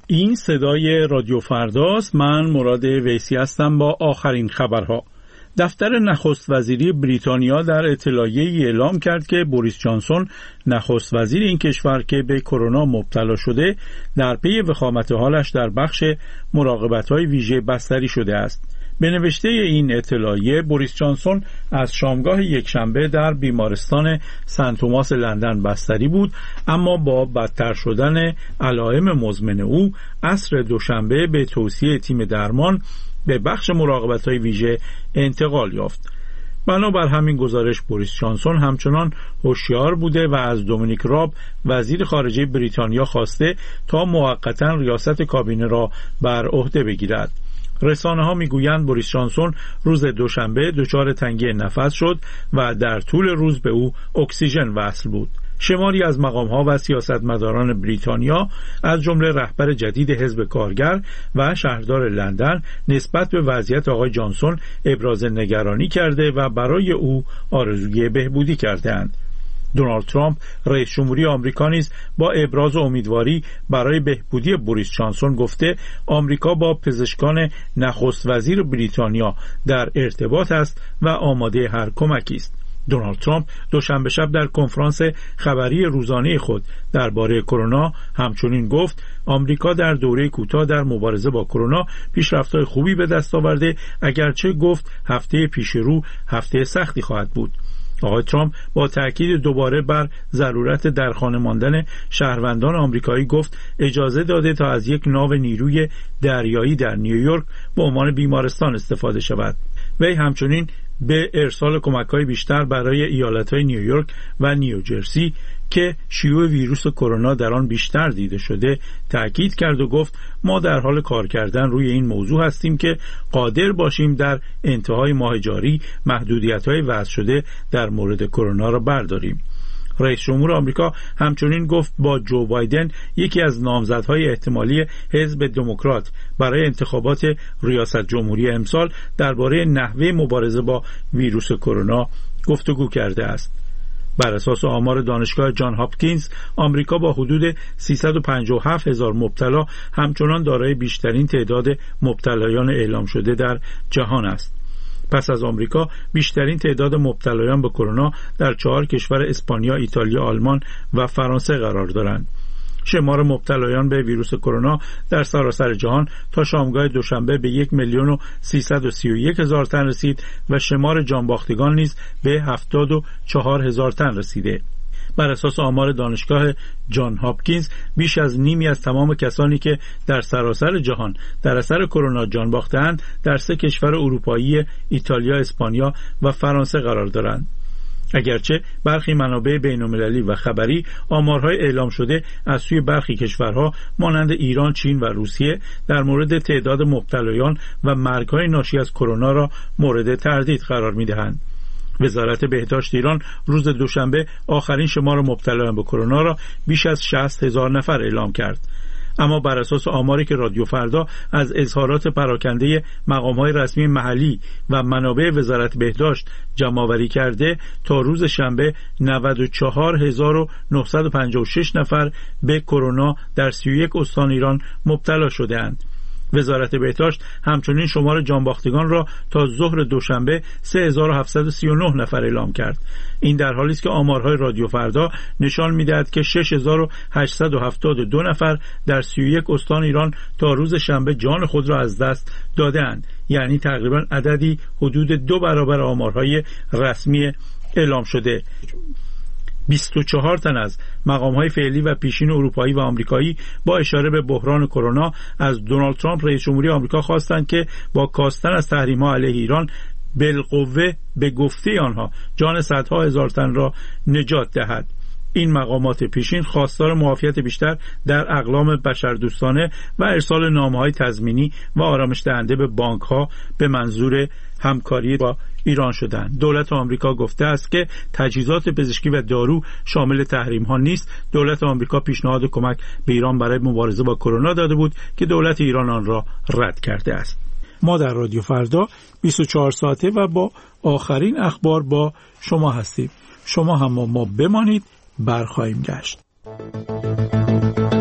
این صدای رادیو فرداست. من مراد ویسی هستم با آخرین خبرها. دفتر نخست وزیری بریتانیا در اطلاعیه‌ای اعلام کرد که بوریس جانسون نخست وزیر این کشور که به کرونا مبتلا شده در پی وخامت حالش در بخش مراقبت‌های ویژه بستری شده است. به نوشته این اطلاعیه بوریس جانسون از شامگاه یکشنبه در بیمارستان سنت توماس لندن بستری بود، اما با بدتر شدن علائم مزمن او عصر دوشنبه به توصیه تیم درمان به بخش مراقبت‌های ویژه انتقال یافت. بنابر همین گزارش بوریس جانسون همچنان هوشیار بوده و از دومینیک راب وزیر خارجه بریتانیا خواسته تا موقتاً ریاست کابینه را بر عهده بگیرد. رسانه‌ها میگویند بوریس جانسون روز دوشنبه دچار تنگی نفس شد و در طول روز به او اکسیژن وصل بود. شماری از مقام‌ها و سیاستمداران بریتانیا از جمله رهبر جدید حزب کارگر و شهردار لندن نسبت به وضعیت آقای جانسون ابراز نگرانی کرده و برای او آرزوی بهبودی کرده‌اند. دونالد ترامپ رئیس جمهوری آمریکا نیز با ابراز امیدواری برای بهبودی بوریس جانسون گفته آمریکا با پزشکان نخست وزیر بریتانیا در ارتباط است و آماده هر کمکی است. دونالد ترامپ دوشنبه شب در کنفرانس خبری روزانه خود درباره کرونا همچنین گفت آمریکا در دوره کوتاه در مبارزه با کرونا پیشرفت‌های خوبی به دست آورده، اگرچه گفت هفته پیش رو هفته سختی خواهد بود. آقای ترامپ با تأکید دوباره بر ضرورت در خانه ماندن شهروندان آمریکایی گفت اجازه داده تا از یک ناو نیروی دریایی در نیویورک به عنوان بیمارستان استفاده شود. وی همچنین به ارسال کمک‌های بیشتر برای ایالت‌های نیویورک و نیوجرسی که شیوع ویروس کرونا در آن بیشتر دیده شده تأکید کرد و گفت ما در حال کار کردن روی این موضوع هستیم که قادر باشیم در انتهای ماه جاری محدودیت‌های وضع شده در مورد کرونا را برداریم. رئیس جمهور آمریکا همچنین گفت با جو بایدن یکی از نامزدهای احتمالی حزب دموکرات برای انتخابات ریاست جمهوری امسال درباره نحوه مبارزه با ویروس کرونا گفتگو کرده است. بر اساس آمار دانشگاه جان هاپکینز آمریکا با حدود 357,000 مبتلا همچنان دارای بیشترین تعداد مبتلایان اعلام شده در جهان است. پس از آمریکا بیشترین تعداد مبتلایان به کرونا در 4 کشور اسپانیا، ایتالیا، آلمان و فرانسه قرار دارند. شمار مبتلایان به ویروس کرونا در سراسر جهان تا شامگاه دوشنبه به 1,331,000 تن رسید و شمار جانباختگان نیز به 74,000 تن رسیده. بر اساس آمار دانشگاه جان هاپکینز بیش از نیمی از تمام کسانی که در سراسر جهان در اثر کرونا جان باختند در 3 کشور اروپایی ایتالیا، اسپانیا و فرانسه قرار دارند. اگرچه برخی منابع بین‌المللی و خبری آمارهای اعلام شده از سوی برخی کشورها مانند ایران، چین و روسیه در مورد تعداد مبتلایان و مرگ‌های ناشی از کرونا را مورد تردید قرار می‌دهند. وزارت بهداشت ایران روز دوشنبه آخرین شمار مبتلایان به کرونا را بیش از 60,000 نفر اعلام کرد. اما بر اساس آماری که رادیو فردا از اظهارات پراکنده مقام‌های رسمی محلی و منابع وزارت بهداشت جمع‌آوری کرده تا روز شنبه 94,956 نفر به کرونا در 31 استان ایران مبتلا شده‌اند. وزارت بهداشت همچنین شمار جانباختگان را تا ظهر دوشنبه 3,739 نفر اعلام کرد. این در حالی است که آمارهای رادیو فردا نشان می‌دهد که 6,872 نفر در 31 استان ایران تا روز شنبه جان خود را از دست داده‌اند، یعنی تقریباً عددی حدود 2 برابر آمارهای رسمی اعلام شده. 24 تن از مقام‌های فعلی و پیشین اروپایی و آمریکایی با اشاره به بحران کرونا از دونالد ترامپ رئیس جمهوری آمریکا خواستند که با کاستن از تحریم‌ها علیه ایران بالقوه به گفته آنها جان صدها هزار تن را نجات دهد. این مقامات پیشین خواستار معافیت بیشتر در اقلام بشردوستانه و ارسال نامه‌های تضمینی و آرامش دهنده به بانک‌ها به منظور همکاری با ایران شدند. دولت آمریکا گفته است که تجهیزات پزشکی و دارو شامل تحریم‌ها نیست. دولت آمریکا پیشنهاد کمک به ایران برای مبارزه با کرونا داده بود که دولت ایران آن را رد کرده است. ما در رادیو فردا 24 ساعته و با آخرین اخبار با شما هستیم. شما هم ما بمانید، برخواهیم گشت.